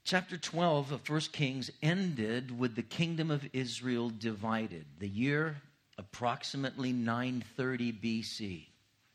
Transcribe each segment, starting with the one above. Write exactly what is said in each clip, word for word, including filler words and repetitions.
Chapter twelve of First Kings ended with the kingdom of Israel divided. The year approximately nine thirty B C.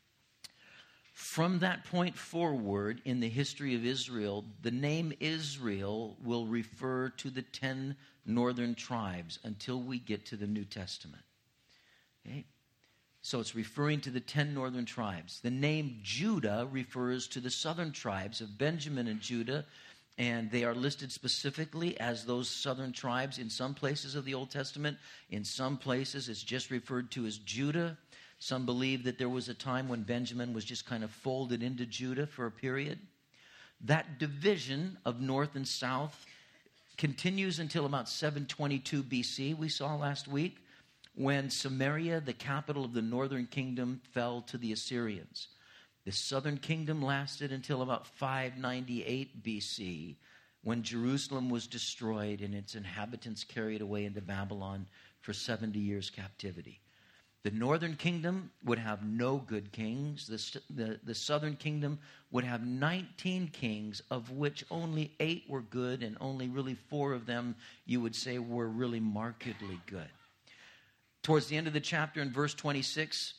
From that point forward in the history of Israel, the name Israel will refer to the ten northern tribes until we get to the New Testament. Okay? So it's referring to the ten northern tribes. The name Judah refers to the southern tribes of Benjamin and Judah, and they are listed specifically as those southern tribes in some places of the Old Testament. In some places, it's just referred to as Judah. Some believe that there was a time when Benjamin was just kind of folded into Judah for a period. That division of north and south continues until about seven twenty-two B C, we saw last week, when Samaria, the capital of the northern kingdom, fell to the Assyrians. The southern kingdom lasted until about five ninety-eight B C, when Jerusalem was destroyed and its inhabitants carried away into Babylon for seventy years captivity. The northern kingdom would have no good kings. The, the, the southern kingdom would have nineteen kings, of which only eight were good, and only really four of them, you would say, were really markedly good. Towards the end of the chapter, in verse twenty-six,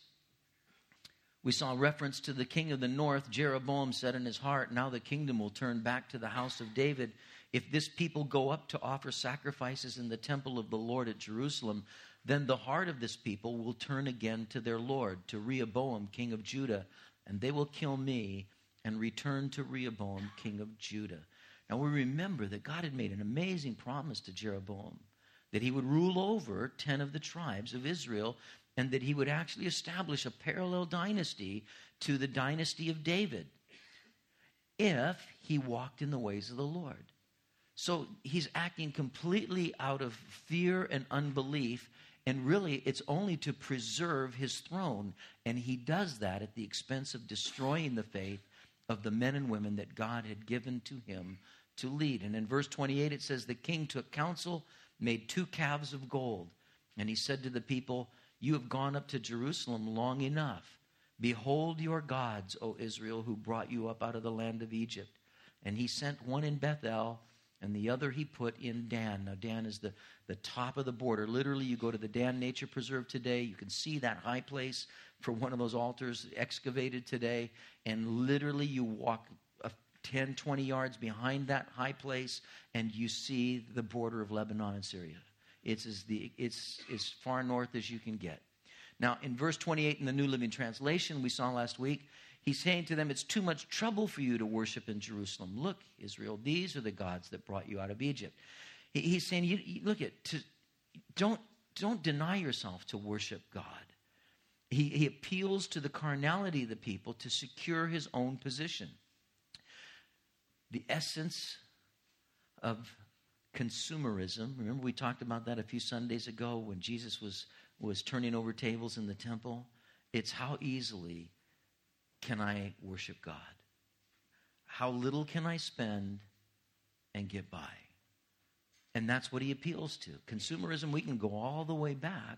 we saw reference to the king of the north. Jeroboam said in his heart, now the kingdom will turn back to the house of David. If this people go up to offer sacrifices in the temple of the Lord at Jerusalem, then the heart of this people will turn again to their Lord, to Rehoboam, king of Judah, and they will kill me and return to Rehoboam, king of Judah. Now we remember that God had made an amazing promise to Jeroboam, that he would rule over ten of the tribes of Israel, and that he would actually establish a parallel dynasty to the dynasty of David if he walked in the ways of the Lord. So he's acting completely out of fear and unbelief, and really it's only to preserve his throne, and he does that at the expense of destroying the faith of the men and women that God had given to him to lead. And in verse twenty-eight it says, the king took counsel, made two calves of gold, and he said to the people, you have gone up to Jerusalem long enough. Behold your gods, O Israel, who brought you up out of the land of Egypt. And he sent one in Bethel, and the other he put in Dan. Now, Dan is the, the top of the border. Literally, you go to the Dan Nature Preserve today, you can see that high place for one of those altars excavated today, and literally you walk ten, twenty yards behind that high place, and you see the border of Lebanon and Syria. It's as, the, it's as far north as you can get. Now, in verse twenty-eight in the New Living Translation we saw last week, he's saying to them, it's too much trouble for you to worship in Jerusalem. Look, Israel, these are the gods that brought you out of Egypt. He, he's saying, you, you, look, at, to, don't, don't deny yourself to worship God. He, he appeals to the carnality of the people to secure his own position. The essence of consumerism, remember we talked about that a few Sundays ago when Jesus was, was turning over tables in the temple? It's how easily can I worship God? How little can I spend and get by? And that's what he appeals to. Consumerism, we can go all the way back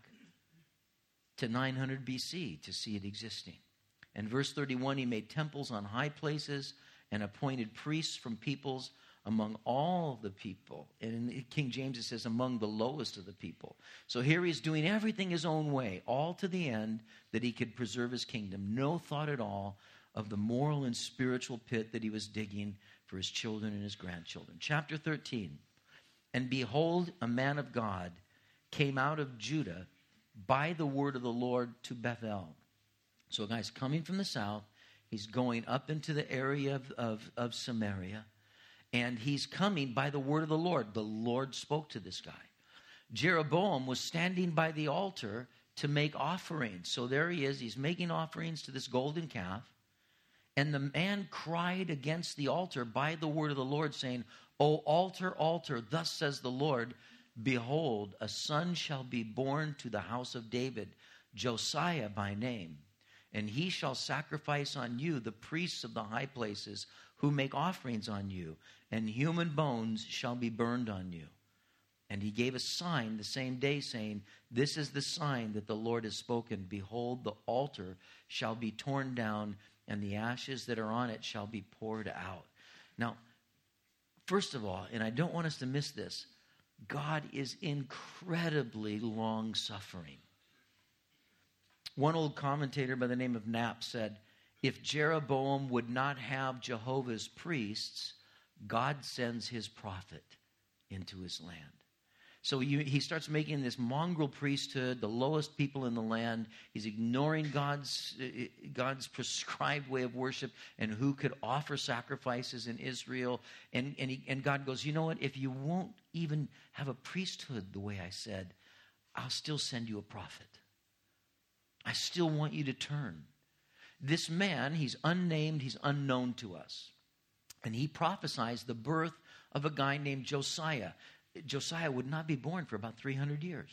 to nine hundred B C to see it existing. And verse thirty-one, he made temples on high places and appointed priests from peoples among all the people. And in King James it says among the lowest of the people. So here he's doing everything his own way, all to the end that he could preserve his kingdom. No thought at all of the moral and spiritual pit that he was digging for his children and his grandchildren. Chapter thirteen, and behold, a man of God came out of Judah by the word of the Lord to Bethel. So a guy's coming from the south. He's going up into the area of, of, of Samaria. And he's coming by the word of the Lord. The Lord spoke to this guy. Jeroboam was standing by the altar to make offerings. So there he is. He's making offerings to this golden calf. And the man cried against the altar by the word of the Lord, saying, O altar, altar, thus says the Lord, behold, a son shall be born to the house of David, Josiah by name. And he shall sacrifice on you the priests of the high places who make offerings on you, and human bones shall be burned on you. And he gave a sign the same day, saying, this is the sign that the Lord has spoken. Behold, the altar shall be torn down, and the ashes that are on it shall be poured out. Now, First of all, and I don't want us to miss this, God is incredibly long-suffering. One old commentator by the name of Knapp said, if Jeroboam would not have Jehovah's priests, God sends his prophet into his land. So you, he starts making this mongrel priesthood, the lowest people in the land. He's ignoring God's, God's prescribed way of worship and who could offer sacrifices in Israel. And, and, he, and God goes, you know what? If you won't even have a priesthood the way I said, I'll still send you a prophet. I still want you to turn. This man, he's unnamed, he's unknown to us. And he prophesies the birth of a guy named Josiah. Josiah would not be born for about three hundred years.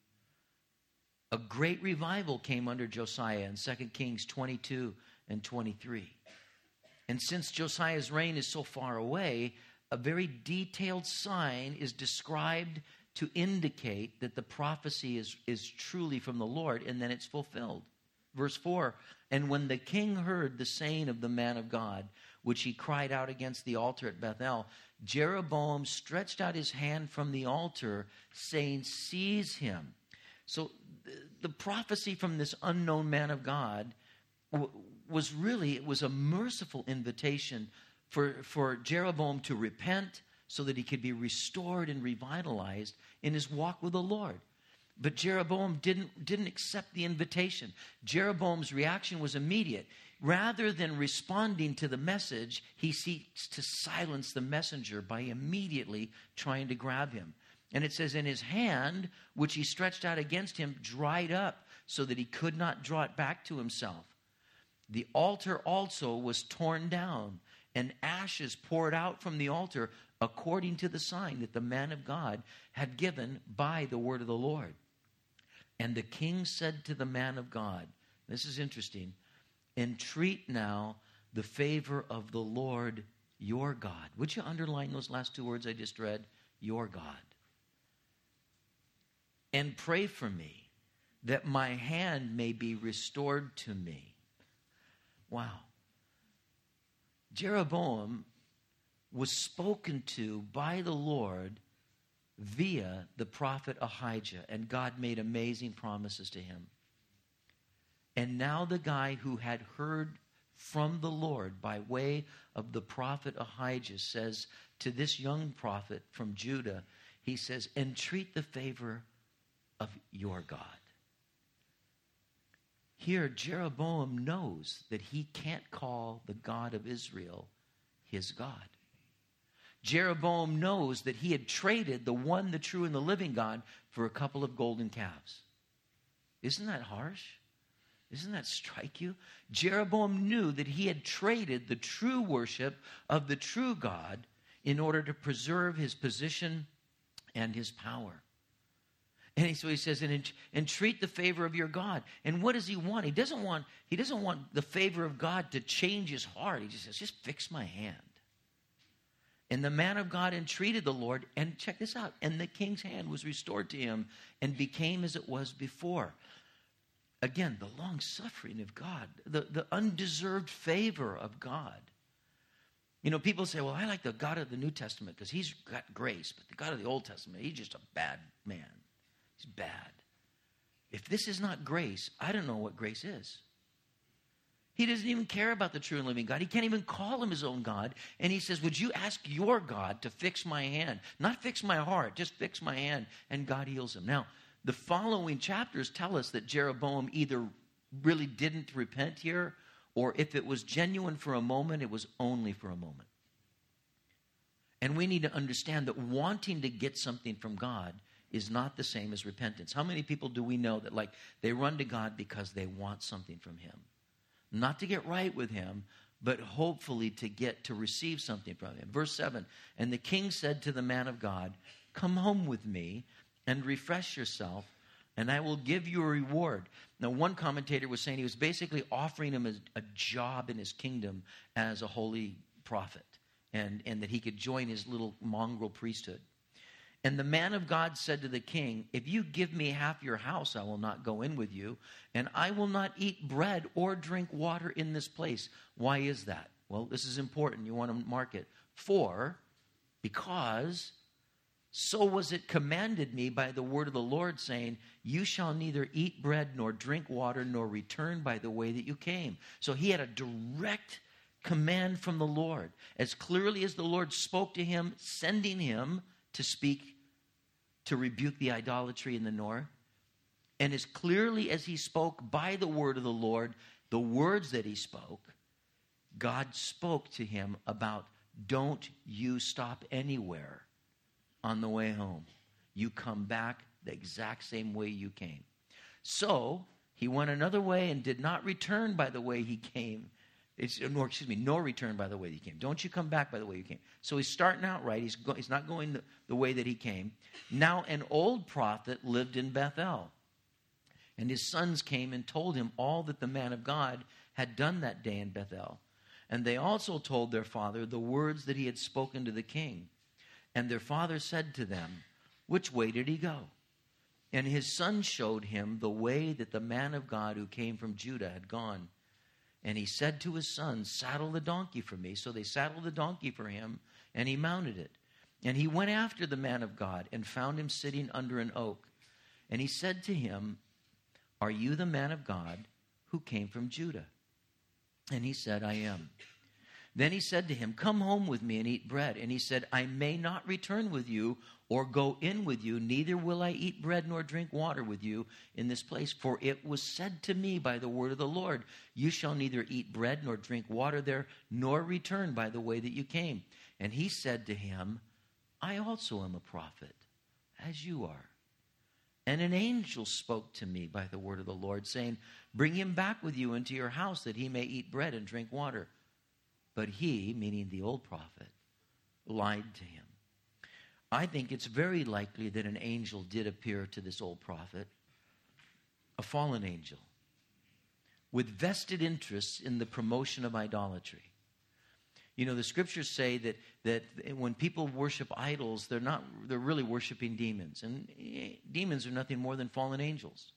A great revival came under Josiah in Second Kings twenty-two and twenty-three. And since Josiah's reign is so far away, a very detailed sign is described to indicate that the prophecy is, is truly from the Lord, and then it's fulfilled. Verse four, and when the king heard the saying of the man of God, which he cried out against the altar at Bethel, Jeroboam stretched out his hand from the altar, saying, seize him. So the prophecy from this unknown man of God was really, it was a merciful invitation for, for Jeroboam to repent so that he could be restored and revitalized in his walk with the Lord. But Jeroboam didn't, didn't accept the invitation. Jeroboam's reaction was immediate. Rather than responding to the message, he seeks to silence the messenger by immediately trying to grab him. And it says, in his hand, which he stretched out against him, dried up so that he could not draw it back to himself. The altar also was torn down, and ashes poured out from the altar according to the sign that the man of God had given by the word of the Lord. And the king said to the man of God, this is interesting, entreat now the favor of the Lord your God. Would you underline those last two words I just read? Your God. And pray for me that my hand may be restored to me. Wow. Jeroboam was spoken to by the Lord via the prophet Ahijah, and God made amazing promises to him. And now the guy who had heard from the Lord by way of the prophet Ahijah says to this young prophet from Judah, he says, entreat the favor of your God. Here, Jeroboam knows that he can't call the God of Israel his God. Jeroboam knows that he had traded the one, the true, and the living God for a couple of golden calves. Isn't that harsh? Doesn't that strike you? Jeroboam knew that he had traded the true worship of the true God in order to preserve his position and his power. And so he says, and entreat the favor of your God. And what does he want? He doesn't want, he doesn't want the favor of God to change his heart. He just says, just fix my hand. And the man of God entreated the Lord, and check this out, and the king's hand was restored to him and became as it was before. Again, the long suffering of God, the, the undeserved favor of God. You know, people say, well, I like the God of the New Testament because he's got grace, but the God of the Old Testament, he's just a bad man. He's bad. If this is not grace, I don't know what grace is. He doesn't even care about the true and living God. He can't even call him his own God. And he says, would you ask your God to fix my hand? Not fix my heart, just fix my hand. And God heals him. Now, the following chapters tell us that Jeroboam either really didn't repent here, or if it was genuine for a moment, it was only for a moment. And we need to understand that wanting to get something from God is not the same as repentance. How many people do we know that, like, they run to God because they want something from him? Not to get right with him, but hopefully to get to receive something from him. Verse seven, and the king said to the man of God, come home with me and refresh yourself, and I will give you a reward. Now, one commentator was saying he was basically offering him a, a job in his kingdom as a holy prophet, and, and that he could join his little mongrel priesthood. And the man of God said to the king, if you give me half your house, I will not go in with you, and I will not eat bread or drink water in this place. Why is that? Well, this is important. You want to mark it. For because so was it commanded me by the word of the Lord, saying, you shall neither eat bread nor drink water nor return by the way that you came. So he had a direct command from the Lord. As clearly as the Lord spoke to him, sending him to speak, to rebuke the idolatry in the north, and as clearly as he spoke by the word of the Lord, the words that he spoke, God spoke to him about, don't you stop anywhere on the way home. You come back the exact same way you came. So he went another way and did not return by the way he came. It's, nor, excuse me, nor return by the way he came. Don't you come back by the way you came. So he's starting out right. He's, go, he's not going the, the way that he came. Now an old prophet lived in Bethel. And his sons came and told him all that the man of God had done that day in Bethel. And they also told their father the words that he had spoken to the king. And their father said to them, which way did he go? And his son showed him the way that the man of God who came from Judah had gone. And he said to his sons, saddle the donkey for me. So they saddled the donkey for him, and he mounted it. And he went after the man of God and found him sitting under an oak. And he said to him, are you the man of God who came from Judah? And he said, I am. Then he said to him, come home with me and eat bread. And he said, I may not return with you or go in with you, neither will I eat bread nor drink water with you in this place. For it was said to me by the word of the Lord, you shall neither eat bread nor drink water there, nor return by the way that you came. And he said to him, I also am a prophet, as you are. And an angel spoke to me by the word of the Lord, saying, bring him back with you into your house, that he may eat bread and drink water. But he, meaning the old prophet, lied to him. I think it's very likely that an angel did appear to this old prophet, a fallen angel, with vested interests in the promotion of idolatry. You know, the scriptures say that that when people worship idols, they're not they're really worshiping demons. And demons are nothing more than fallen angels.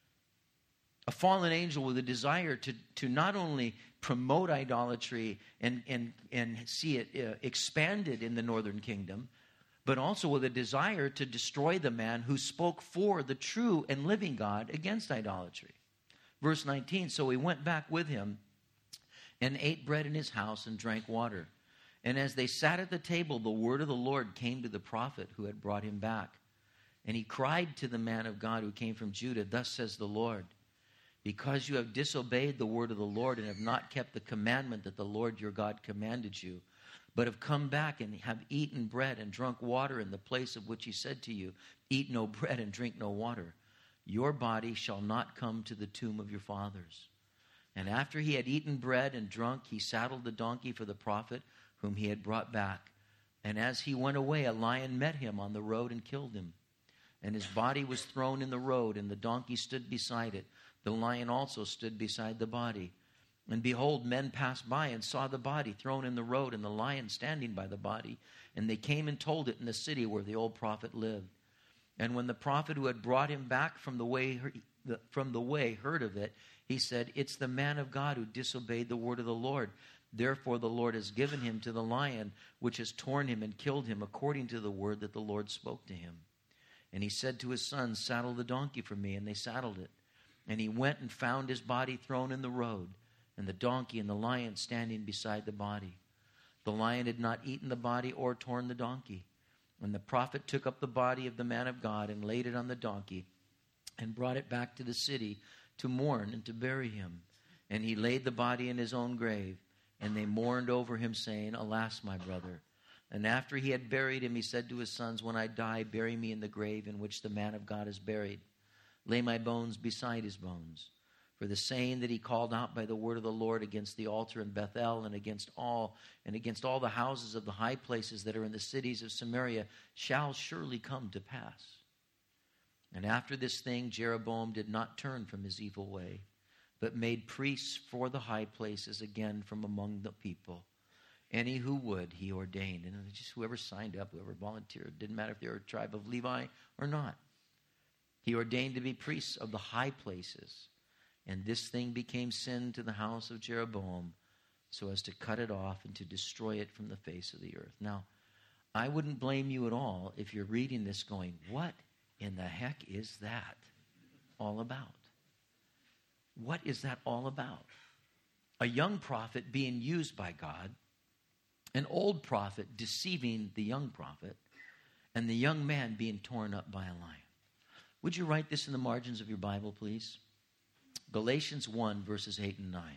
A fallen angel with a desire to, to not only promote idolatry and, and, and see it uh, expanded in the northern kingdom, but also with a desire to destroy the man who spoke for the true and living God against idolatry. Verse nineteen, so he went back with him and ate bread in his house and drank water. And as they sat at the table, the word of the Lord came to the prophet who had brought him back. And he cried to the man of God who came from Judah, thus says the Lord, because you have disobeyed the word of the Lord and have not kept the commandment that the Lord your God commanded you, but have come back and have eaten bread and drunk water in the place of which he said to you, eat no bread and drink no water, your body shall not come to the tomb of your fathers. And after he had eaten bread and drunk, he saddled the donkey for the prophet whom he had brought back. And as he went away, a lion met him on the road and killed him. And his body was thrown in the road, and the donkey stood beside it. The lion also stood beside the body. And behold, men passed by and saw the body thrown in the road, and the lion standing by the body. And they came and told it in the city where the old prophet lived. And when the prophet who had brought him back from the way from the way heard of it, he said, it's the man of God who disobeyed the word of the Lord. Therefore the Lord has given him to the lion, which has torn him and killed him, according to the word that the Lord spoke to him. And he said to his sons, saddle the donkey for me. And they saddled it. And he went and found his body thrown in the road, and the donkey and the lion standing beside the body. The lion had not eaten the body or torn the donkey. And the prophet took up the body of the man of God and laid it on the donkey and brought it back to the city to mourn and to bury him. And he laid the body in his own grave, and they mourned over him, saying, alas, my brother. And after he had buried him, he said to his sons, when I die, bury me in the grave in which the man of God is buried. Lay my bones beside his bones. For the saying that he called out by the word of the Lord against the altar in Bethel and against all and against all the houses of the high places that are in the cities of Samaria shall surely come to pass. And after this thing, Jeroboam did not turn from his evil way, but made priests for the high places again from among the people. Any who would, he ordained. And just whoever signed up, whoever volunteered, didn't matter if they were a tribe of Levi or not. He ordained to be priests of the high places. And this thing became sin to the house of Jeroboam, so as to cut it off and to destroy it from the face of the earth. Now, I wouldn't blame you at all if you're reading this going, what in the heck is that all about? What is that all about? A young prophet being used by God, an old prophet deceiving the young prophet, and the young man being torn up by a lion. Would you write this in the margins of your Bible, please? Galatians one, verses eight and nine.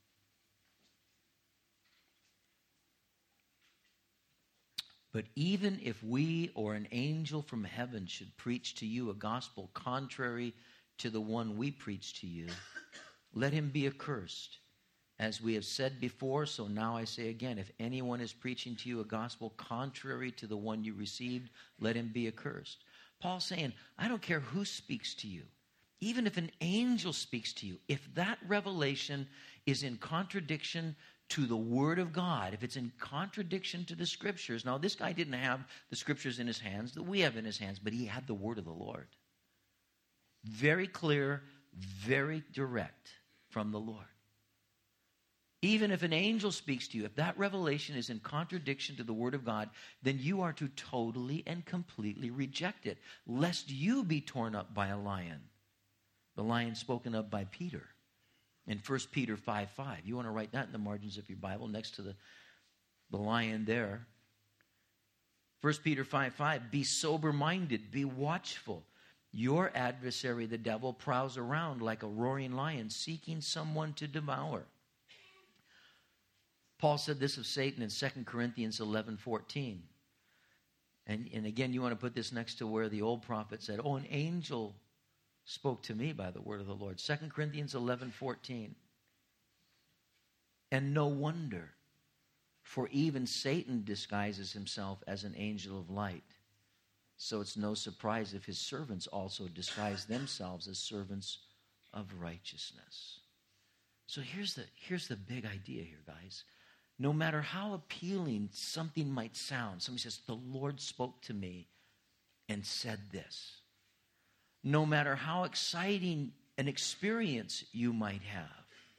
But even if we or an angel from heaven should preach to you a gospel contrary to the one we preach to you, let him be accursed. As we have said before, so now I say again, if anyone is preaching to you a gospel contrary to the one you received, let him be accursed. Paul's saying, I don't care who speaks to you. Even if an angel speaks to you, if that revelation is in contradiction to the Word of God, if it's in contradiction to the Scriptures. Now, this guy didn't have the Scriptures in his hands that we have in his hands, but he had the Word of the Lord. Very clear, very direct from the Lord. Even if an angel speaks to you, if that revelation is in contradiction to the Word of God, then you are to totally and completely reject it, lest you be torn up by a lion. The lion spoken of by Peter in First Peter five five. You want to write that in the margins of your Bible next to the, the lion there. First Peter five five, be sober-minded, be watchful. Your adversary, the devil, prowls around like a roaring lion, seeking someone to devour. Paul said this of Satan in Second Corinthians eleven fourteen. And, and again, you want to put this next to where the old prophet said, oh, an angel spoke to me by the word of the Lord. Second Corinthians eleven fourteen. And no wonder, for even Satan disguises himself as an angel of light. So it's no surprise if his servants also disguise themselves as servants of righteousness. So here's the, here's the big idea here, guys. No matter how appealing something might sound, somebody says, the Lord spoke to me and said this. No matter how exciting an experience you might have,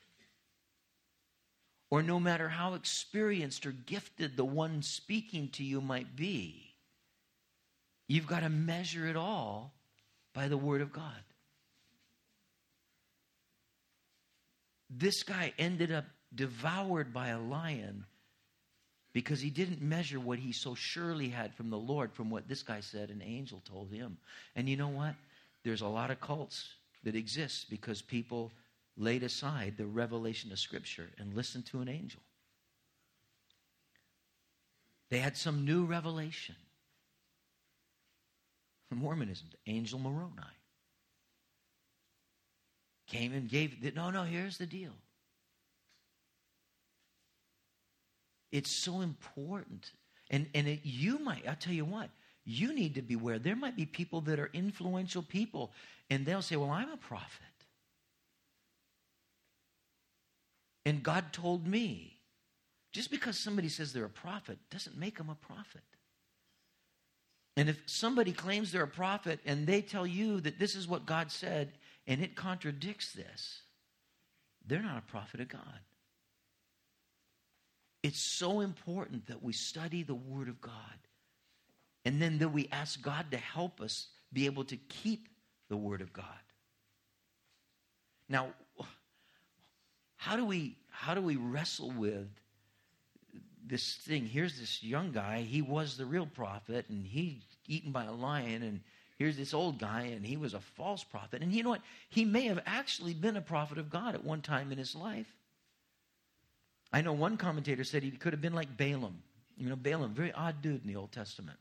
or no matter how experienced or gifted the one speaking to you might be, you've got to measure it all by the Word of God. This guy ended up devoured by a lion because he didn't measure what he so surely had from the Lord, from what this guy said an angel told him. And you know what? There's a lot of cults that exist because people laid aside the revelation of Scripture and listened to an angel. They had some new revelation. Mormonism, the angel Moroni, came and gave, the, no, no, here's the deal. It's so important. And, and it, you might, I'll tell you what, you need to beware. There might be people that are influential people, and they'll say, well, I'm a prophet. And God told me. Just because somebody says they're a prophet doesn't make them a prophet. And if somebody claims they're a prophet and they tell you that this is what God said and it contradicts this, they're not a prophet of God. It's so important that we study the Word of God and then that we ask God to help us be able to keep the Word of God. Now, how do we how do we wrestle with this thing? Here's this young guy. He was the real prophet, and he's eaten by a lion. And here's this old guy, and he was a false prophet. And you know what? He may have actually been a prophet of God at one time in his life. I know one commentator said he could have been like Balaam. You know, Balaam, very odd dude in the Old Testament.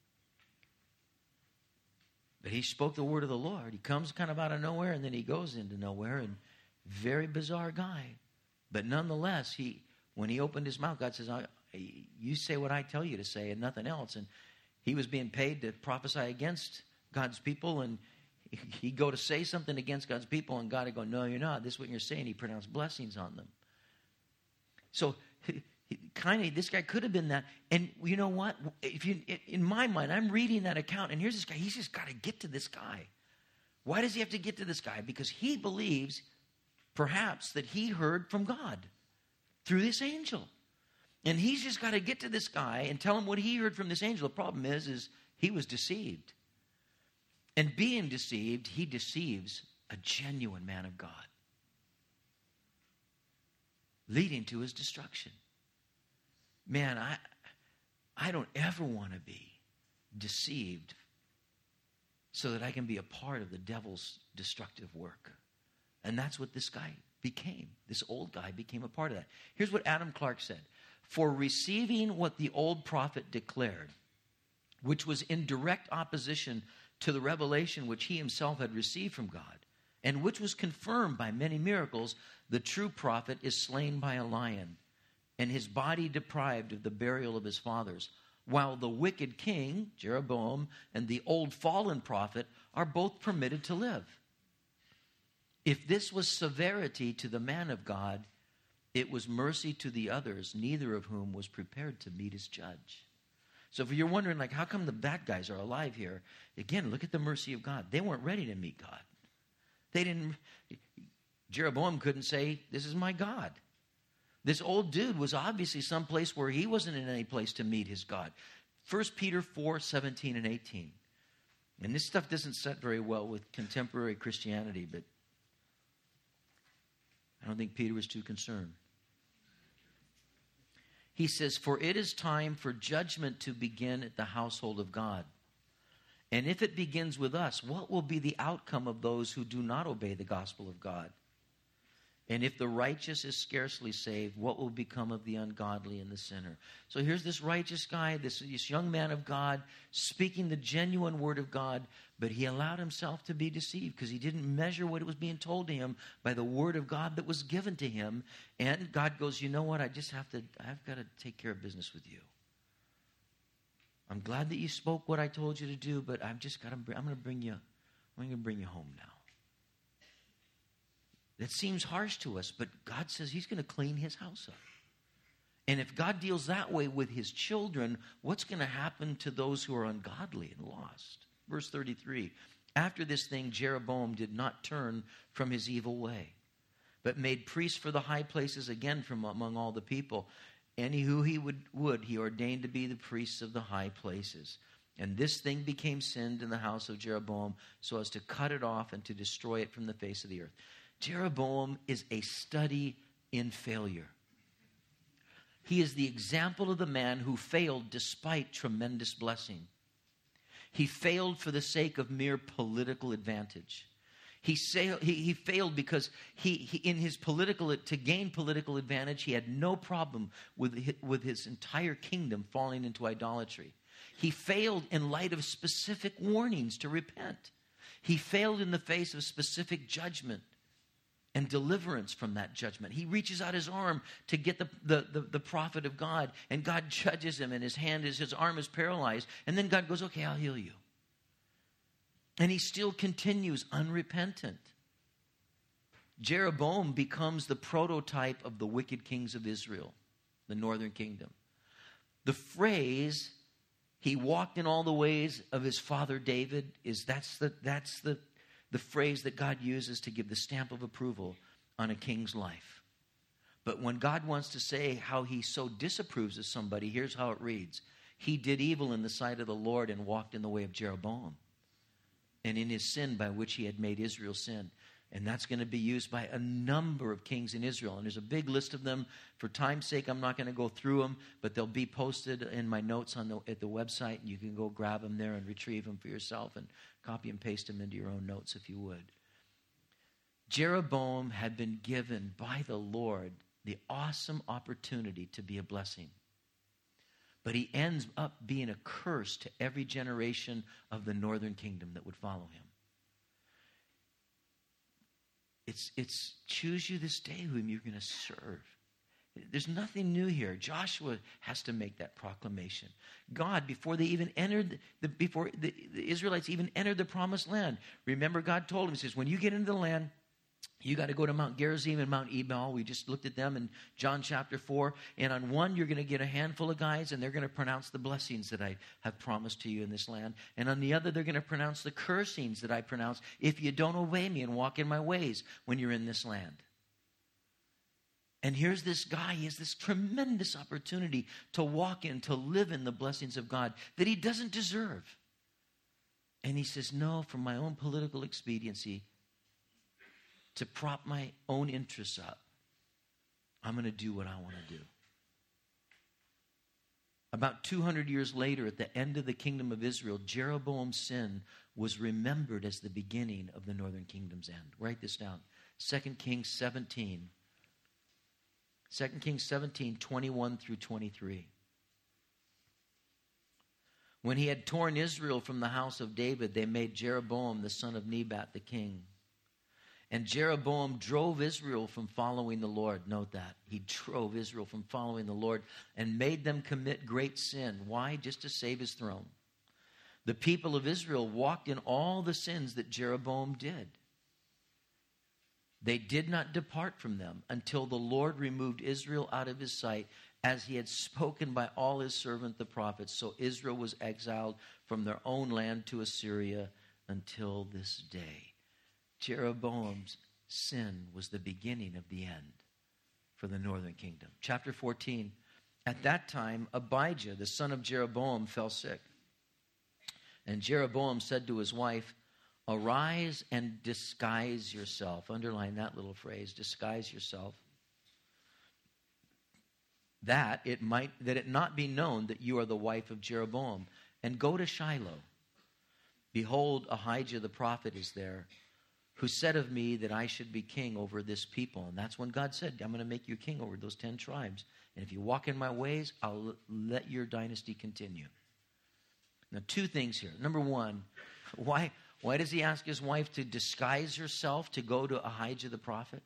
But he spoke the word of the Lord. He comes kind of out of nowhere, and then he goes into nowhere. And very bizarre guy. But nonetheless, he when he opened his mouth, God says, I, you say what I tell you to say and nothing else. And he was being paid to prophesy against God's people. And he'd go to say something against God's people, and God would go, no, you're not. This is what you're saying. He pronounced blessings on them. So kind of, this guy could have been that. And you know what? If you, in my mind, I'm reading that account, and here's this guy. He's just got to get to this guy. Why does he have to get to this guy? Because he believes, perhaps, that he heard from God through this angel. And he's just got to get to this guy and tell him what he heard from this angel. The problem is, is he was deceived. And being deceived, he deceives a genuine man of God, leading to his destruction. Man, I, I don't ever want to be deceived so that I can be a part of the devil's destructive work. And that's what this guy became. This old guy became a part of that. Here's what Adam Clark said. For receiving what the old prophet declared, which was in direct opposition to the revelation which he himself had received from God, and which was confirmed by many miracles, the true prophet is slain by a lion, and his body deprived of the burial of his fathers, while the wicked king, Jeroboam, and the old fallen prophet are both permitted to live. If this was severity to the man of God, it was mercy to the others, neither of whom was prepared to meet his judge. So if you're wondering, like, how come the bad guys are alive here? Again, look at the mercy of God. They weren't ready to meet God. They didn't, Jeroboam couldn't say, this is my God. This old dude was obviously someplace where he wasn't in any place to meet his God. First Peter four, seventeen and eighteen. And this stuff doesn't set very well with contemporary Christianity, but I don't think Peter was too concerned. He says, for it is time for judgment to begin at the household of God. And if it begins with us, what will be the outcome of those who do not obey the gospel of God? And if the righteous is scarcely saved, what will become of the ungodly and the sinner? So here's this righteous guy, this, this young man of God, speaking the genuine word of God, but he allowed himself to be deceived because he didn't measure what was being told to him by the word of God that was given to him. And God goes, you know what? I just have to, I've got to take care of business with you. I'm glad that you spoke what I told you to do, but I've just got to, I'm going to bring you, I'm going to bring you home now. That seems harsh to us, but God says he's going to clean his house up. And if God deals that way with his children, what's going to happen to those who are ungodly and lost? Verse thirty-three, after this thing, Jeroboam did not turn from his evil way, but made priests for the high places again from among all the people. Any who he would, would, he ordained to be the priests of the high places. And this thing became sin in the house of Jeroboam, so as to cut it off and to destroy it from the face of the earth. Jeroboam is a study in failure. He is the example of the man who failed despite tremendous blessing. He failed for the sake of mere political advantage. He, sailed, he, he failed because he, he, in his political, to gain political advantage, he had no problem with, with his entire kingdom falling into idolatry. He failed in light of specific warnings to repent. He failed in the face of specific judgment and deliverance from that judgment. He reaches out his arm to get the, the, the, the prophet of God, and God judges him, and his hand is, his arm is paralyzed. And then God goes, okay, I'll heal you. And he still continues unrepentant. Jeroboam becomes the prototype of the wicked kings of Israel, the northern kingdom. The phrase, he walked in all the ways of his father David, is that's the that's the the phrase that God uses to give the stamp of approval on a king's life. But when God wants to say how he so disapproves of somebody, here's how it reads. He did evil in the sight of the Lord and walked in the way of Jeroboam, and in his sin by which he had made Israel sin. And that's going to be used by a number of kings in Israel. And there's a big list of them. For time's sake, I'm not going to go through them, but they'll be posted in my notes on the, at the website. And you can go grab them there and retrieve them for yourself and copy and paste them into your own notes if you would. Jeroboam had been given by the Lord the awesome opportunity to be a blessing. But he ends up being a curse to every generation of the northern kingdom that would follow him. It's, it's choose you this day whom you're going to serve. There's nothing new here. Joshua has to make that proclamation. God, before they even entered, the, before the, the Israelites even entered the promised land, remember God told him, he says, when you get into the land, you got to go to Mount Gerizim and Mount Ebal. We just looked at them in John chapter four. And on one, you're going to get a handful of guys, and they're going to pronounce the blessings that I have promised to you in this land. And on the other, they're going to pronounce the cursings that I pronounce if you don't obey me and walk in my ways when you're in this land. And here's this guy, he has this tremendous opportunity to walk in, to live in the blessings of God that he doesn't deserve. And he says, no, for my own political expediency, to prop my own interests up, I'm going to do what I want to do. About two hundred years later, at the end of the kingdom of Israel, Jeroboam's sin was remembered as the beginning of the northern kingdom's end. Write this down. Second Kings seventeen. Second Kings seventeen, twenty-one through twenty-three. When he had torn Israel from the house of David, they made Jeroboam the son of Nebat the king. And Jeroboam drove Israel from following the Lord. Note that. He drove Israel from following the Lord and made them commit great sin. Why? Just to save his throne. The people of Israel walked in all the sins that Jeroboam did. They did not depart from them until the Lord removed Israel out of his sight, as he had spoken by all his servants the prophets. So Israel was exiled from their own land to Assyria until this day. Jeroboam's sin was the beginning of the end for the northern kingdom. Chapter fourteen. At that time, Abijah, the son of Jeroboam, fell sick. And Jeroboam said to his wife, arise and disguise yourself. Underline that little phrase, disguise yourself. That it might that it not be known that you are the wife of Jeroboam, and go to Shiloh. Behold, Ahijah the prophet is there, who said of me that I should be king over this people. And that's when God said, I'm going to make you king over those ten tribes. And if you walk in my ways, I'll let your dynasty continue. Now, two things here. Number one, why, why does he ask his wife to disguise herself to go to Ahijah the prophet?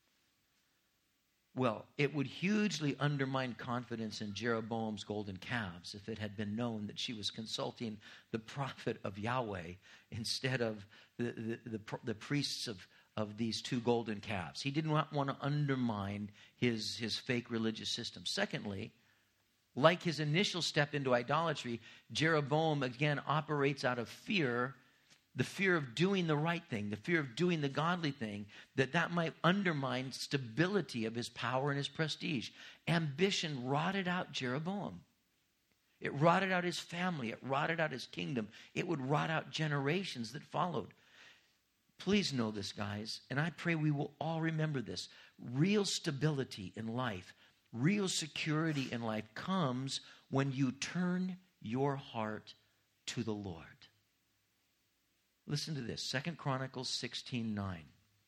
Well, it would hugely undermine confidence in Jeroboam's golden calves if it had been known that she was consulting the prophet of Yahweh instead of the, the, the, the priests of, of these two golden calves. He did not want to undermine his, his fake religious system. Secondly, like his initial step into idolatry, Jeroboam again operates out of fear, the fear of doing the right thing, the fear of doing the godly thing, that that might undermine stability of his power and his prestige. Ambition rotted out Jeroboam. It rotted out his family. It rotted out his kingdom. It would rot out generations that followed. Please know this, guys, and I pray we will all remember this. Real stability in life, real security in life comes when you turn your heart to the Lord. Listen to this, Second Chronicles sixteen nine.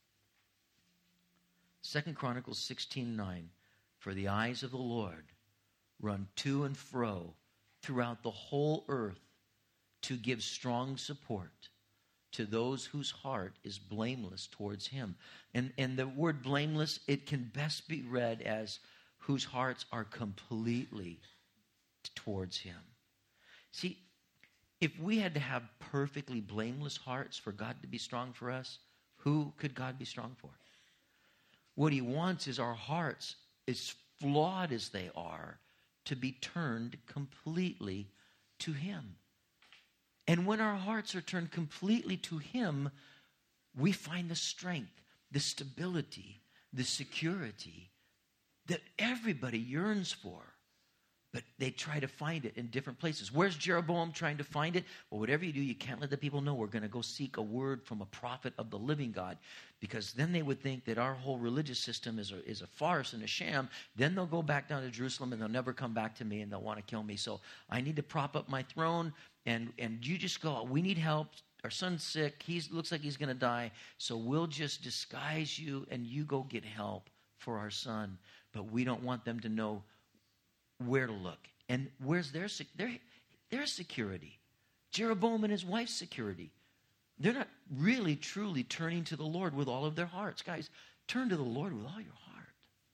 Second Chronicles sixteen nine. For the eyes of the Lord run to and fro throughout the whole earth to give strong support to those whose heart is blameless towards him. And, and the word blameless, it can best be read as whose hearts are completely towards him. See, if we had to have perfectly blameless hearts for God to be strong for us, who could God be strong for? What he wants is our hearts, as flawed as they are, to be turned completely to him. And when our hearts are turned completely to him, we find the strength, the stability, the security that everybody yearns for. But they try to find it in different places. Where's Jeroboam trying to find it? Well, whatever you do, you can't let the people know we're going to go seek a word from a prophet of the living God. Because then they would think that our whole religious system is a, is a farce and a sham. Then they'll go back down to Jerusalem and they'll never come back to me and they'll want to kill me. So I need to prop up my throne and, and you just go, we need help. Our son's sick. He looks like he's going to die. So we'll just disguise you and you go get help for our son. But we don't want them to know where to look. And where's their, their, their security? Jeroboam and his wife's security. They're not really, truly turning to the Lord with all of their hearts. Guys, turn to the Lord with all your heart.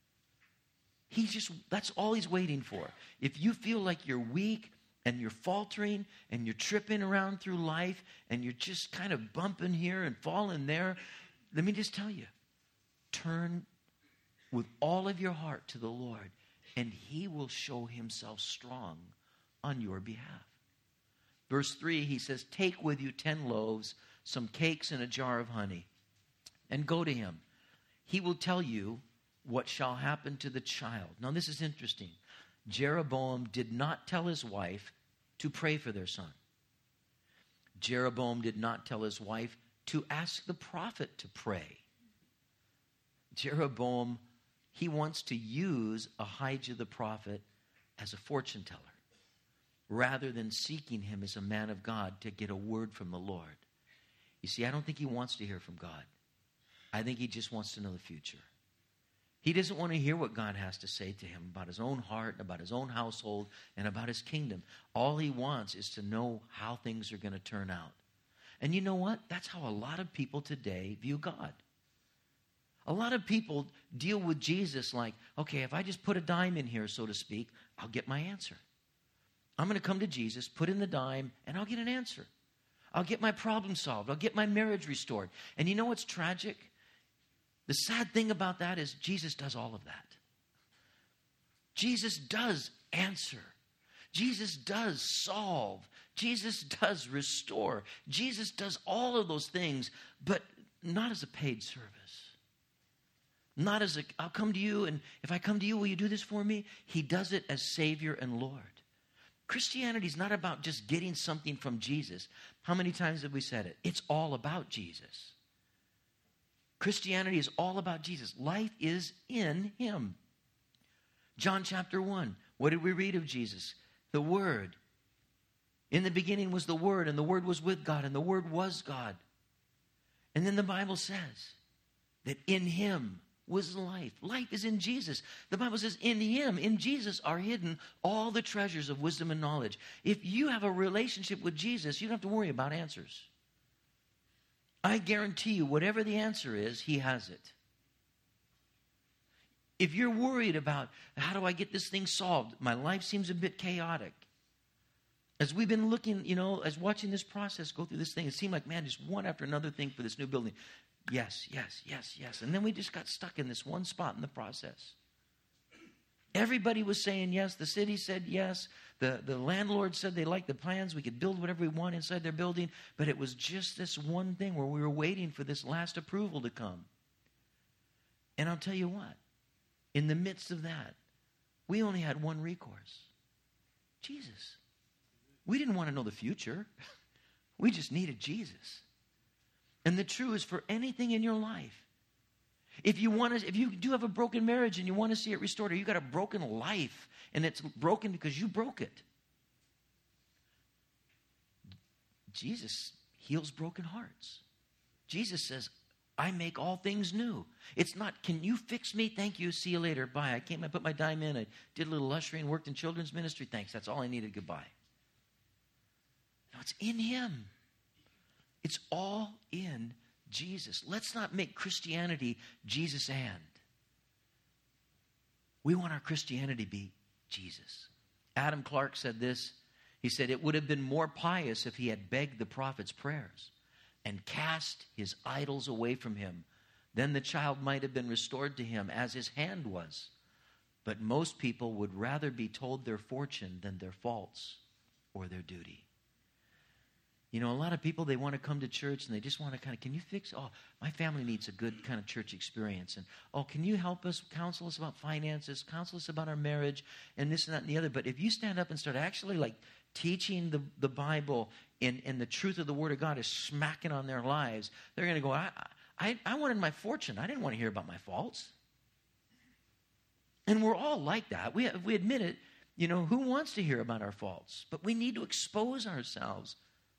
He's just, that's all he's waiting for. If you feel like you're weak and you're faltering and you're tripping around through life and you're just kind of bumping here and falling there, let me just tell you, turn with all of your heart to the Lord, and he will show himself strong on your behalf. Verse three, he says, take with you ten loaves, some cakes, and a jar of honey, and go to him. He will tell you what shall happen to the child. Now, this is interesting. Jeroboam did not tell his wife to pray for their son. Jeroboam did not tell his wife to ask the prophet to pray. Jeroboam, he wants to use Ahijah the prophet as a fortune teller, rather than seeking him as a man of God to get a word from the Lord. You see, I don't think he wants to hear from God. I think he just wants to know the future. He doesn't want to hear what God has to say to him about his own heart, about his own household, and about his kingdom. All he wants is to know how things are going to turn out. And you know what? That's how a lot of people today view God. A lot of people deal with Jesus like, okay, if I just put a dime in here, so to speak, I'll get my answer. I'm going to come to Jesus, put in the dime, and I'll get an answer. I'll get my problem solved. I'll get my marriage restored. And you know what's tragic? The sad thing about that is Jesus does all of that. Jesus does answer. Jesus does solve. Jesus does restore. Jesus does all of those things, but not as a paid service. Not as a, I'll come to you, and if I come to you, will you do this for me? He does it as Savior and Lord. Christianity is not about just getting something from Jesus. How many times have we said it? It's all about Jesus. Christianity is all about Jesus. Life is in him. John chapter one. What did we read of Jesus? The Word. In the beginning was the Word, and the Word was with God, and the Word was God. And then the Bible says that in him was life. Life is in Jesus. The Bible says in him, in Jesus, are hidden all the treasures of wisdom and knowledge. If you have a relationship with Jesus, you don't have to worry about answers. I guarantee you, whatever the answer is, he has it. If you're worried about, how do I get this thing solved? My life seems a bit chaotic. As we've been looking, you know, as watching this process go through this thing, it seemed like, man, just one after another thing for this new building. Yes, yes, yes, yes. And then we just got stuck in this one spot in the process. Everybody was saying yes. The city said yes. The, the landlord said they liked the plans. We could build whatever we want inside their building. But it was just this one thing where we were waiting for this last approval to come. And I'll tell you what. In the midst of that, we only had one recourse. Jesus. We didn't want to know the future. We just needed Jesus. And the truth is, for anything in your life, if you want to, if you do have a broken marriage and you want to see it restored, or you got a broken life and it's broken because you broke it, Jesus heals broken hearts. Jesus says, I make all things new. It's not, can you fix me? Thank you. See you later. Bye. I came, I put my dime in. I did a little ushering, worked in children's ministry. Thanks. That's all I needed. Goodbye. No, it's in him. It's all in Jesus. Let's not make Christianity Jesus and. We want our Christianity to be Jesus. Adam Clark said this. He said, it would have been more pious if he had begged the prophet's prayers and cast his idols away from him. Then the child might have been restored to him as his hand was. But most people would rather be told their fortune than their faults or their duty. You know, a lot of people, they want to come to church and they just want to kind of, can you fix, oh, my family needs a good kind of church experience. And, oh, can you help us, counsel us about finances, counsel us about our marriage, and this and that and the other. But if you stand up and start actually like teaching the, the Bible and, and the truth of the Word of God is smacking on their lives, they're going to go, I, I, I wanted my fortune. I didn't want to hear about my faults. And we're all like that. We, we admit it. You know, who wants to hear about our faults? But we need to expose ourselves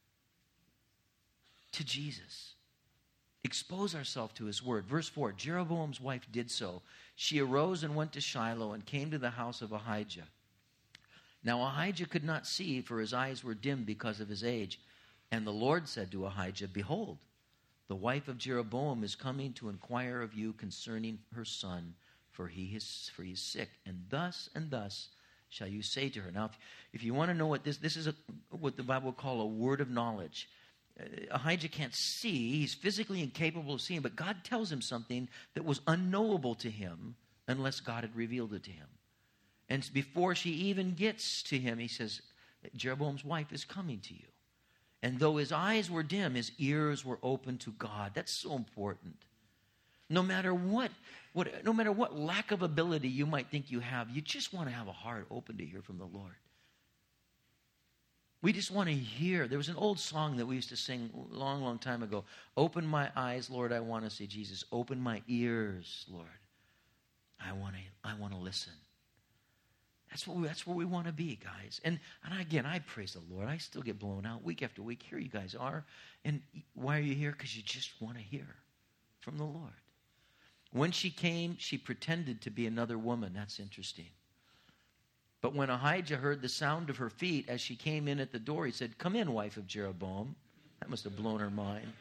to Jesus. Expose ourselves to his word. Verse four, Jeroboam's wife did so. She arose and went to Shiloh and came to the house of Ahijah. Now Ahijah could not see, for his eyes were dim because of his age. And the Lord said to Ahijah, behold, the wife of Jeroboam is coming to inquire of you concerning her son, for he is, for he is sick. And thus and thus shall you say to her. Now, if, if you want to know what this, this is a, what the Bible will call a word of knowledge. Ahijah can't see. He's physically incapable of seeing, but God tells him something that was unknowable to him unless God had revealed it to him. And before she even gets to him, he says, Jeroboam's wife is coming to you. And though his eyes were dim, his ears were open to God. That's so important. No matter what, what, no matter what lack of ability you might think you have, you just want to have a heart open to hear from the Lord. We just want to hear. There was an old song that we used to sing a long, long time ago. Open my eyes, Lord, I want to see Jesus. Open my ears, Lord. I want to, I want to listen. That's what we, that's where we want to be, guys. And, and again, I praise the Lord. I still get blown out week after week. Here you guys are. And why are you here? Because you just want to hear from the Lord. When she came, she pretended to be another woman. That's interesting. But when Ahijah heard the sound of her feet as she came in at the door, he said, "Come in, wife of Jeroboam." That must have blown her mind.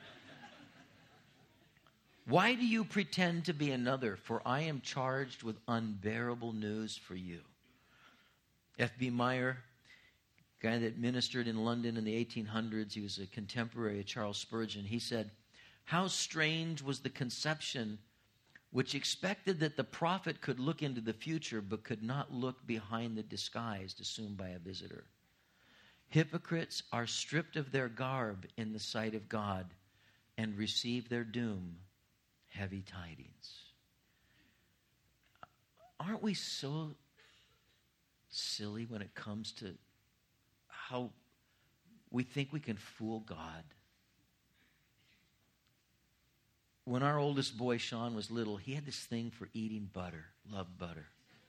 "Why do you pretend to be another? For I am charged with unbearable news for you." F B Meyer, guy that ministered in London in the eighteen hundreds, he was a contemporary of Charles Spurgeon. He said, "How strange was the conception which expected that the prophet could look into the future but could not look behind the disguise assumed by a visitor. Hypocrites are stripped of their garb in the sight of God and receive their doom, heavy tidings." Aren't we so silly when it comes to how we think we can fool God? When our oldest boy, Sean, was little, he had this thing for eating butter. Loved butter.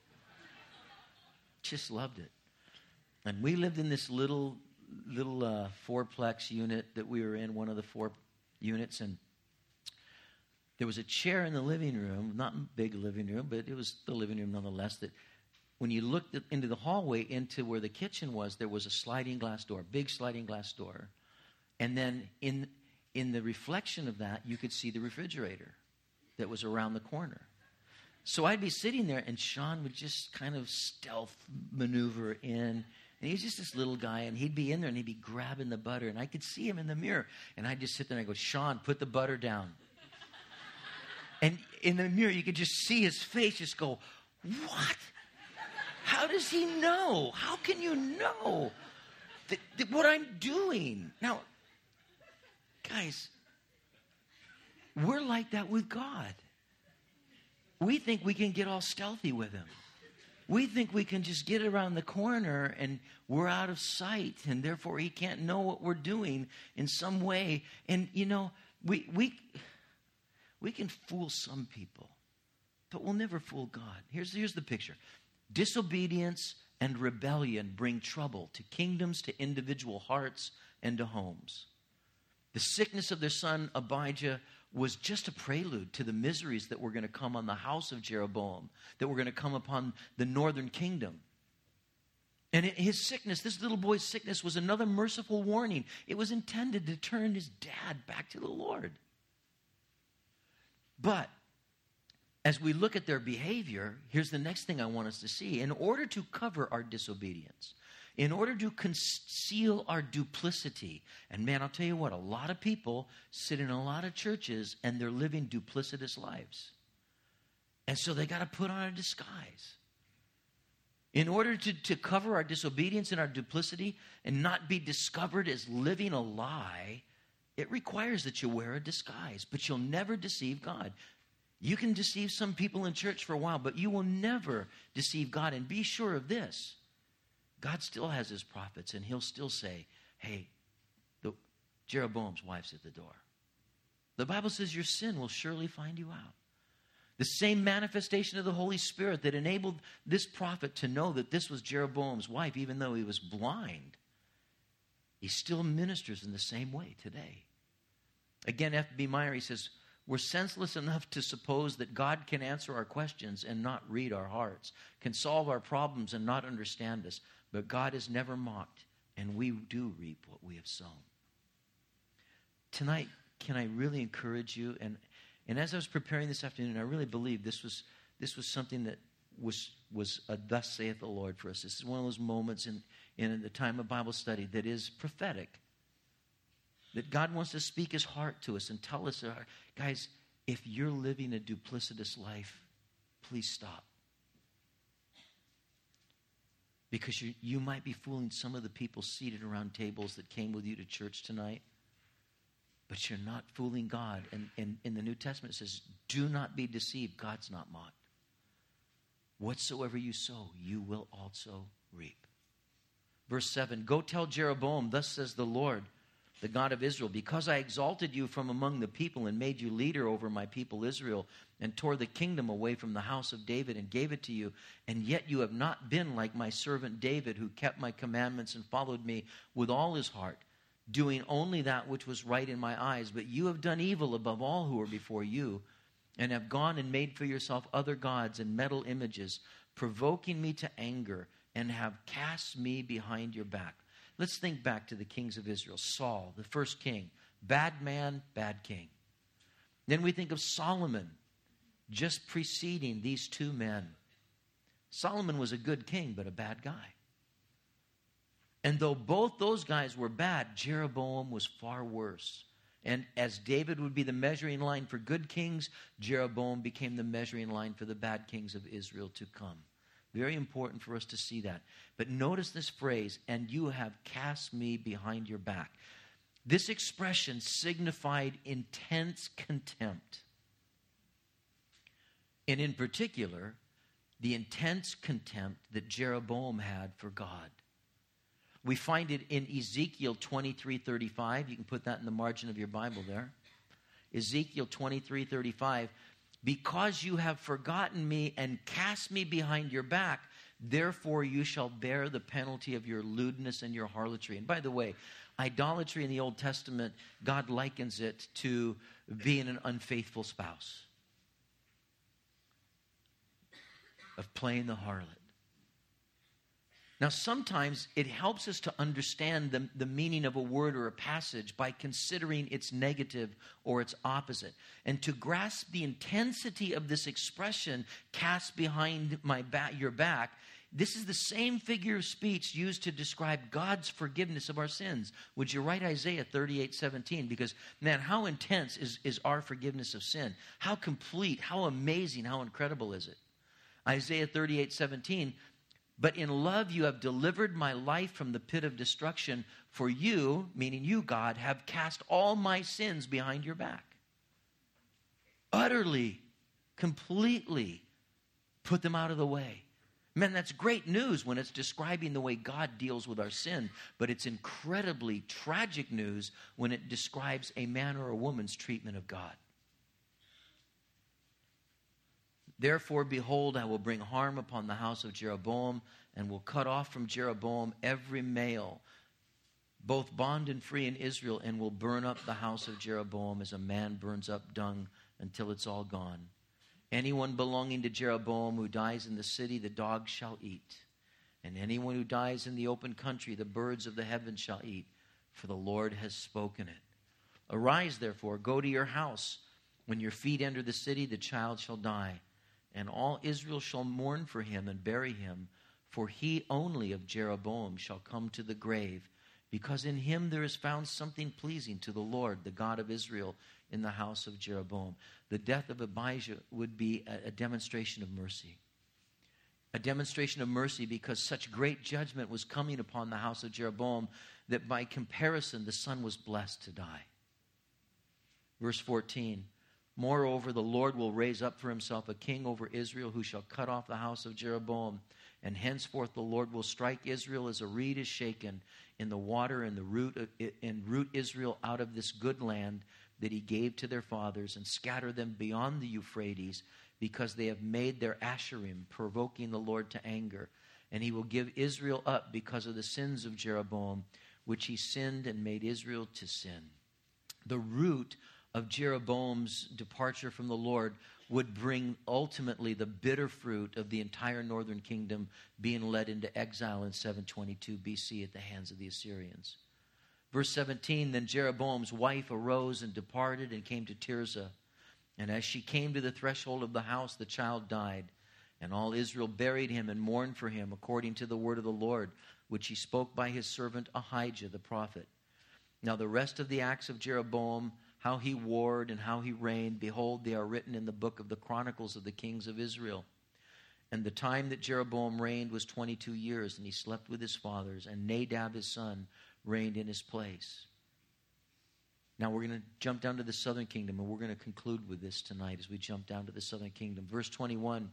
Just loved it. And we lived in this little, little uh, fourplex unit that we were in, one of the four units. And there was a chair in the living room, not a big living room, but it was the living room nonetheless, that when you looked into the hallway into where the kitchen was, there was a sliding glass door, big sliding glass door. And then in in the reflection of that, you could see the refrigerator that was around the corner. So I'd be sitting there, and Sean would just kind of stealth maneuver in. And he was just this little guy, and he'd be in there, and he'd be grabbing the butter. And I could see him in the mirror. And I'd just sit there, and I'd go, "Sean, put the butter down." And in the mirror, you could just see his face just go, "What? How does he know? How can you know that, that what I'm doing?" Now, guys, we're like that with God. We think we can get all stealthy with him. We think we can just get around the corner and we're out of sight, and therefore he can't know what we're doing in some way. And, you know, we we we can fool some people, but we'll never fool God. Here's, here's the picture. Disobedience and rebellion bring trouble to kingdoms, to individual hearts, and to homes. The sickness of their son Abijah was just a prelude to the miseries that were going to come on the house of Jeroboam, that were going to come upon the northern kingdom. And his sickness, this little boy's sickness, was another merciful warning. It was intended to turn his dad back to the Lord. But as we look at their behavior, here's the next thing I want us to see. In order to cover our disobedience, in order to conceal our duplicity, and man, I'll tell you what, a lot of people sit in a lot of churches and they're living duplicitous lives. And so they got to put on a disguise. In order to, to cover our disobedience and our duplicity and not be discovered as living a lie, it requires that you wear a disguise, but you'll never deceive God. You can deceive some people in church for a while, but you will never deceive God. And be sure of this. God still has his prophets, and he'll still say, "Hey, the, Jeroboam's wife's at the door." The Bible says your sin will surely find you out. The same manifestation of the Holy Spirit that enabled this prophet to know that this was Jeroboam's wife, even though he was blind, he still ministers in the same way today. Again, F B Meyer, he says, "We're senseless enough to suppose that God can answer our questions and not read our hearts, can solve our problems and not understand us. But God is never mocked, and we do reap what we have sown." Tonight, can I really encourage you? And and as I was preparing this afternoon, I really believe this was this was something that was was a thus saith the Lord for us. This is one of those moments in, in the time of Bible study that is prophetic. That God wants to speak his heart to us and tell us, guys, if you're living a duplicitous life, please stop. Because you, you might be fooling some of the people seated around tables that came with you to church tonight. But you're not fooling God. And, and in the New Testament it says, do not be deceived. God's not mocked. Whatsoever you sow, you will also reap. Verse seven, go tell Jeroboam, thus says the Lord, the God of Israel, because I exalted you from among the people and made you leader over my people Israel, and tore the kingdom away from the house of David and gave it to you, and yet you have not been like my servant David, who kept my commandments and followed me with all his heart, doing only that which was right in my eyes. But you have done evil above all who are before you, and have gone and made for yourself other gods and metal images, provoking me to anger, and have cast me behind your back. Let's think back to the kings of Israel. Saul, the first king, bad man, bad king. Then we think of Solomon, just preceding these two men. Solomon was a good king, but a bad guy. And though both those guys were bad, Jeroboam was far worse. And as David would be the measuring line for good kings, Jeroboam became the measuring line for the bad kings of Israel to come. Very important for us to see that. But notice this phrase, and you have cast me behind your back. This expression signified intense contempt. And in particular, the intense contempt that Jeroboam had for God. We find it in Ezekiel twenty-three thirty-five. You can put that in the margin of your Bible there. Ezekiel twenty-three thirty-five. Because you have forgotten me and cast me behind your back, therefore you shall bear the penalty of your lewdness and your harlotry. And by the way, idolatry in the Old Testament, God likens it to being an unfaithful spouse, of playing the harlot. Now, sometimes it helps us to understand the, the meaning of a word or a passage by considering its negative or its opposite. And to grasp the intensity of this expression, cast behind my back, your back, this is the same figure of speech used to describe God's forgiveness of our sins. Would you write Isaiah thirty-eight seventeen? Because, man, how intense is, is our forgiveness of sin? How complete, how amazing, how incredible is it? Isaiah thirty-eight seventeen, but in love you have delivered my life from the pit of destruction, for you, meaning you, God, have cast all my sins behind your back. Utterly, completely put them out of the way. Man, that's great news when it's describing the way God deals with our sin, but it's incredibly tragic news when it describes a man or a woman's treatment of God. Therefore, behold, I will bring harm upon the house of Jeroboam, and will cut off from Jeroboam every male, both bond and free in Israel, and will burn up the house of Jeroboam as a man burns up dung until it's all gone. Anyone belonging to Jeroboam who dies in the city, the dogs shall eat. And anyone who dies in the open country, the birds of the heavens shall eat, for the Lord has spoken it. Arise, therefore, go to your house. When your feet enter the city, the child shall die. And all Israel shall mourn for him and bury him, for he only of Jeroboam shall come to the grave, because in him there is found something pleasing to the Lord, the God of Israel, in the house of Jeroboam. The death of Abijah would be a, a demonstration of mercy. A demonstration of mercy because such great judgment was coming upon the house of Jeroboam that by comparison the son was blessed to die. Verse fourteen. Moreover, the Lord will raise up for himself a king over Israel who shall cut off the house of Jeroboam. And henceforth the Lord will strike Israel as a reed is shaken in the water and the root of, and root Israel out of this good land that he gave to their fathers, and scatter them beyond the Euphrates, because they have made their Asherim, provoking the Lord to anger. And he will give Israel up because of the sins of Jeroboam, which he sinned and made Israel to sin. The root of Jeroboam's departure from the Lord would bring ultimately the bitter fruit of the entire northern kingdom being led into exile in seven twenty-two B C at the hands of the Assyrians. Verse seventeen, then Jeroboam's wife arose and departed and came to Tirzah. And as she came to the threshold of the house, the child died. And all Israel buried him and mourned for him according to the word of the Lord, which he spoke by his servant Ahijah the prophet. Now the rest of the acts of Jeroboam, how he warred and how he reigned, behold, they are written in the book of the Chronicles of the kings of Israel. And the time that Jeroboam reigned was twenty-two years, and he slept with his fathers, and Nadab his son reigned in his place. Now we're going to jump down to the southern kingdom, and we're going to conclude with this tonight as we jump down to the southern kingdom. Verse twenty-one,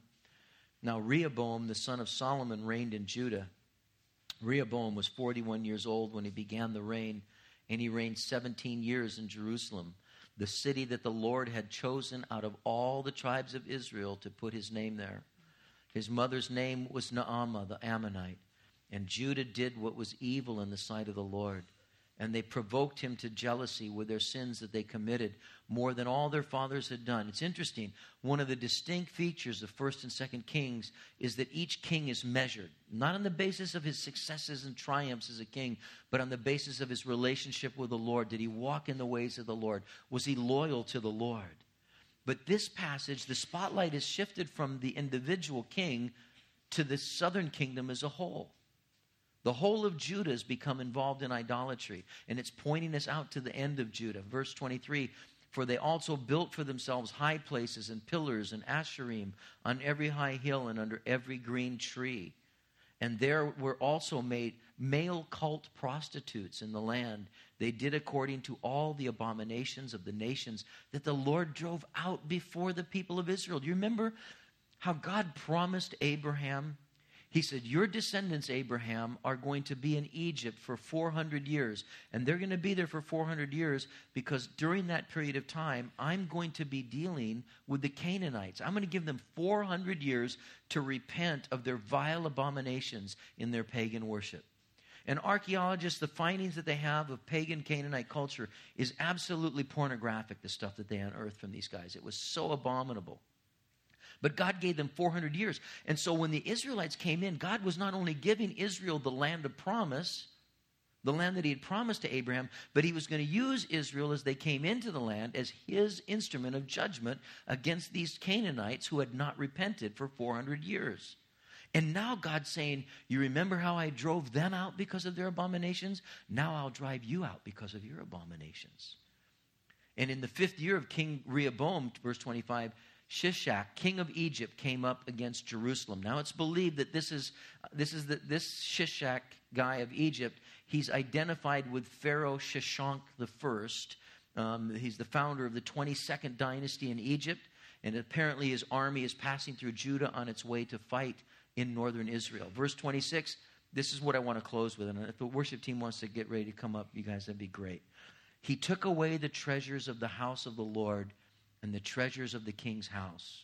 now Rehoboam, the son of Solomon, reigned in Judah. Rehoboam was forty-one years old when he began the reign, and he reigned seventeen years in Jerusalem, the city that the Lord had chosen out of all the tribes of Israel to put his name there. His mother's name was Naamah, the Ammonite. And Judah did what was evil in the sight of the Lord. And they provoked him to jealousy with their sins that they committed more than all their fathers had done. It's interesting. One of the distinct features of First and Second Kings is that each king is measured, not on the basis of his successes and triumphs as a king, but on the basis of his relationship with the Lord. Did he walk in the ways of the Lord? Was he loyal to the Lord? But this passage, the spotlight is shifted from the individual king to the southern kingdom as a whole. The whole of Judah has become involved in idolatry, and it's pointing us out to the end of Judah. Verse twenty-three, for they also built for themselves high places and pillars and asherim on every high hill and under every green tree. And there were also made male cult prostitutes in the land. They did according to all the abominations of the nations that the Lord drove out before the people of Israel. Do you remember how God promised Abraham? He said, your descendants, Abraham, are going to be in Egypt for four hundred years. And they're going to be there for four hundred years because during that period of time, I'm going to be dealing with the Canaanites. I'm going to give them four hundred years to repent of their vile abominations in their pagan worship. And archaeologists, the findings that they have of pagan Canaanite culture is absolutely pornographic, the stuff that they unearthed from these guys. It was so abominable. But God gave them four hundred years. And so when the Israelites came in, God was not only giving Israel the land of promise, the land that he had promised to Abraham, but he was going to use Israel as they came into the land as his instrument of judgment against these Canaanites who had not repented for four hundred years. And now God's saying, you remember how I drove them out because of their abominations? Now I'll drive you out because of your abominations. And in the fifth year of King Rehoboam, verse twenty-five, Shishak, king of Egypt, came up against Jerusalem. Now it's believed that this is this is the, this Shishak guy of Egypt. He's identified with Pharaoh Shishak the First. Um, he's the founder of the twenty-second dynasty in Egypt, and apparently his army is passing through Judah on its way to fight in northern Israel. Verse twenty-six. This is what I want to close with, and if the worship team wants to get ready to come up, you guys, that'd be great. He took away the treasures of the house of the Lord and the treasures of the king's house.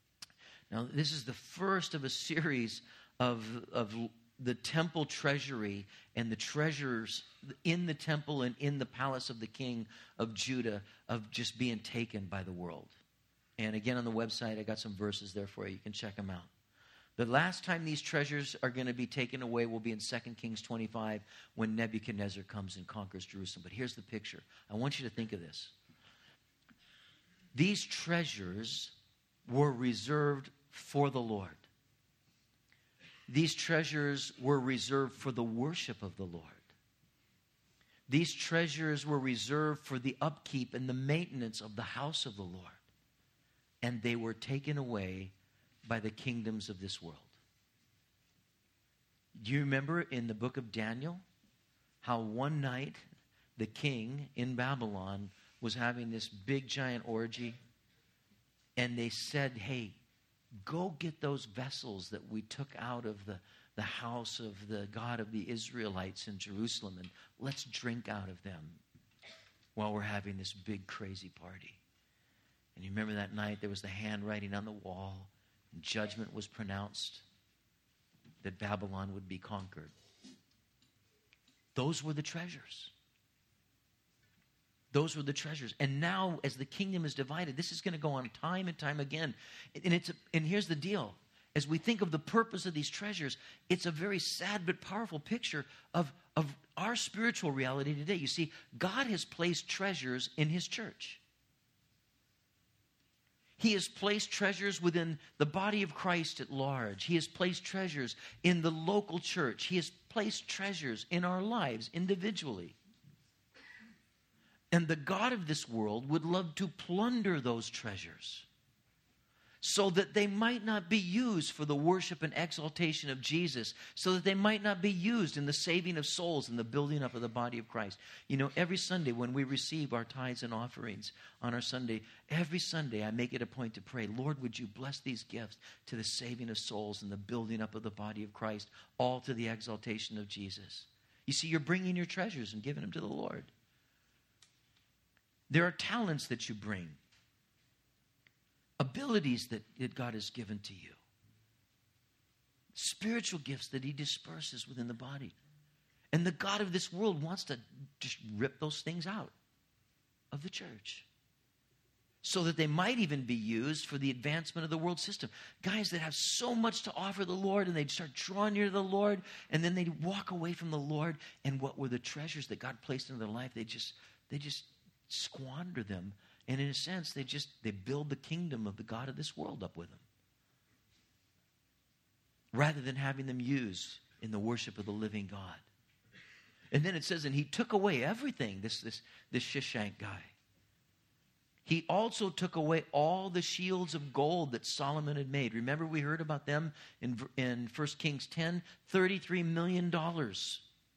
Now, this is the first of a series of, of the temple treasury and the treasures in the temple and in the palace of the king of Judah of just being taken by the world. And again, on the website, I got some verses there for you. You can check them out. The last time these treasures are going to be taken away will be in Second Kings twenty-five when Nebuchadnezzar comes and conquers Jerusalem. But here's the picture. I want you to think of this. These treasures were reserved for the Lord. These treasures were reserved for the worship of the Lord. These treasures were reserved for the upkeep and the maintenance of the house of the Lord. And they were taken away by the kingdoms of this world. Do you remember in the book of Daniel how one night the king in Babylon was having this big giant orgy, and they said, hey, go get those vessels that we took out of the, the house of the God of the Israelites in Jerusalem, and let's drink out of them while we're having this big crazy party. And you remember that night there was the handwriting on the wall, and judgment was pronounced that Babylon would be conquered. Those were the treasures. Those were the treasures. And now, as the kingdom is divided, this is going to go on time and time again. And it's a, and here's the deal. As we think of the purpose of these treasures, it's a very sad but powerful picture of, of our spiritual reality today. You see, God has placed treasures in his church. He has placed treasures within the body of Christ at large. He has placed treasures in the local church. He has placed treasures in our lives individually. And the God of this world would love to plunder those treasures, so that they might not be used for the worship and exaltation of Jesus, so that they might not be used in the saving of souls and the building up of the body of Christ. You know, every Sunday when we receive our tithes and offerings on our Sunday, every Sunday I make it a point to pray, Lord, would you bless these gifts to the saving of souls and the building up of the body of Christ, all to the exaltation of Jesus. You see, you're bringing your treasures and giving them to the Lord. There are talents that you bring. Abilities that, that God has given to you. Spiritual gifts that he disperses within the body. And the God of this world wants to just rip those things out of the church, so that they might even be used for the advancement of the world system. Guys that have so much to offer the Lord, and they'd start drawing near to the Lord, and then they'd walk away from the Lord, and what were the treasures that God placed in their life, they just, they just squander them. And in a sense, they just, they build the kingdom of the God of this world up with them, rather than having them used in the worship of the living God. And then it says, and he took away everything, this, this, this Shishak guy. He also took away all the shields of gold that Solomon had made. Remember, we heard about them in, in First Kings ten, thirty-three million dollars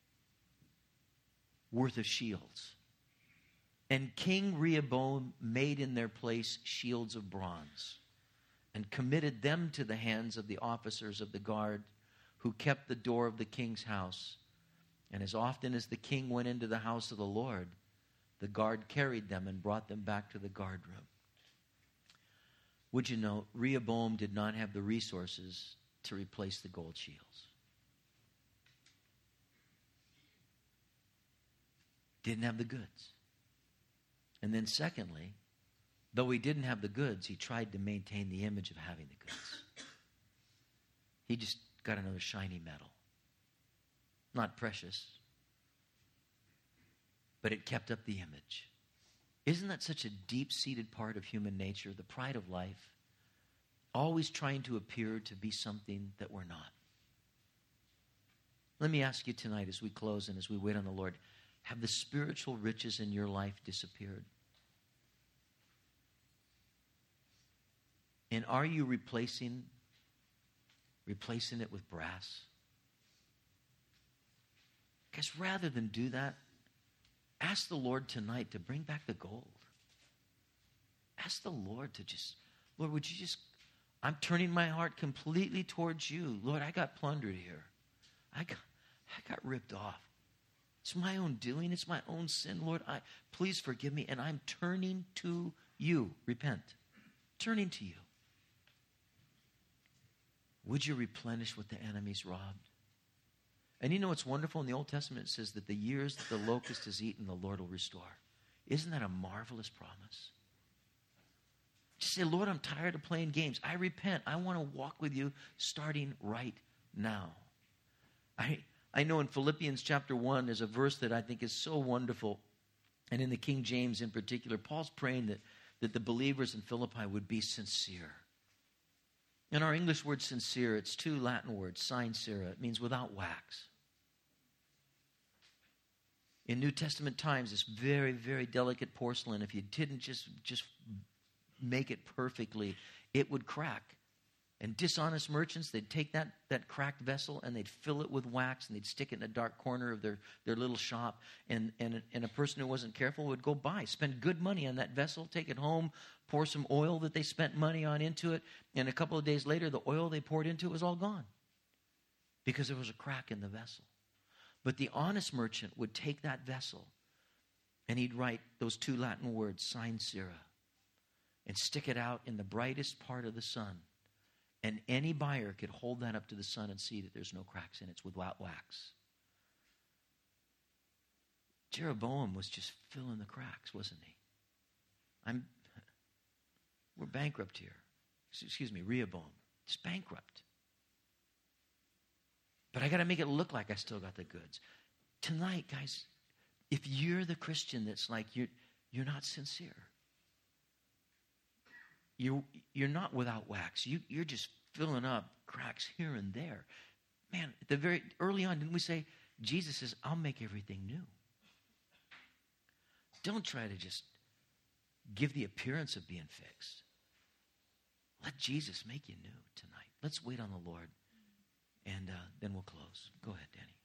worth of shields. And King Rehoboam made in their place shields of bronze and committed them to the hands of the officers of the guard who kept the door of the king's house. And as often as the king went into the house of the Lord, the guard carried them and brought them back to the guard room. Would you know, Rehoboam did not have the resources to replace the gold shields. Didn't have the goods. And then secondly, though he didn't have the goods, he tried to maintain the image of having the goods. He just got another shiny metal. Not precious, but it kept up the image. Isn't that such a deep-seated part of human nature, the pride of life? Always trying to appear to be something that we're not. Let me ask you tonight as we close and as we wait on the Lord, have the spiritual riches in your life disappeared? And are you replacing, replacing it with brass? Because rather than do that, ask the Lord tonight to bring back the gold. Ask the Lord to just, Lord, would you just, I'm turning my heart completely towards you. Lord, I got plundered here. I got, I got ripped off. It's my own doing. It's my own sin. Lord, I, please forgive me. And I'm turning to you. Repent. Turning to you. Would you replenish what the enemy's robbed? And you know what's wonderful? In the Old Testament, it says that the years that the locust has eaten, the Lord will restore. Isn't that a marvelous promise? Just say, Lord, I'm tired of playing games. I repent. I want to walk with you starting right now. I, I know in Philippians chapter one, there's a verse that I think is so wonderful. And in the King James in particular, Paul's praying that, that the believers in Philippi would be sincere. In our English word sincere, it's two Latin words, sincera. It means without wax. In New Testament times, this very, very delicate porcelain, if you didn't just, just make it perfectly, it would crack. And dishonest merchants, they'd take that, that cracked vessel and they'd fill it with wax and they'd stick it in a dark corner of their, their little shop. And, and, and a person who wasn't careful would go buy, spend good money on that vessel, take it home, pour some oil that they spent money on into it. And a couple of days later, the oil they poured into it was all gone because there was a crack in the vessel. But the honest merchant would take that vessel and he'd write those two Latin words, sincera, and stick it out in the brightest part of the sun. And any buyer could hold that up to the sun and see that there's no cracks in it. It's without wax. Jeroboam was just filling the cracks, wasn't he? I'm, we're bankrupt here. Excuse me, Rehoboam. It's bankrupt. But I got to make it look like I still got the goods. Tonight, guys, if you're the Christian that's like, you're, you're not sincere. You're, you're not without wax. You, you're just filling up cracks here and there. Man, at the very early on, didn't we say, Jesus says, I'll make everything new. Don't try to just give the appearance of being fixed. Let Jesus make you new tonight. Let's wait on the Lord, and uh, then we'll close. Go ahead, Danny.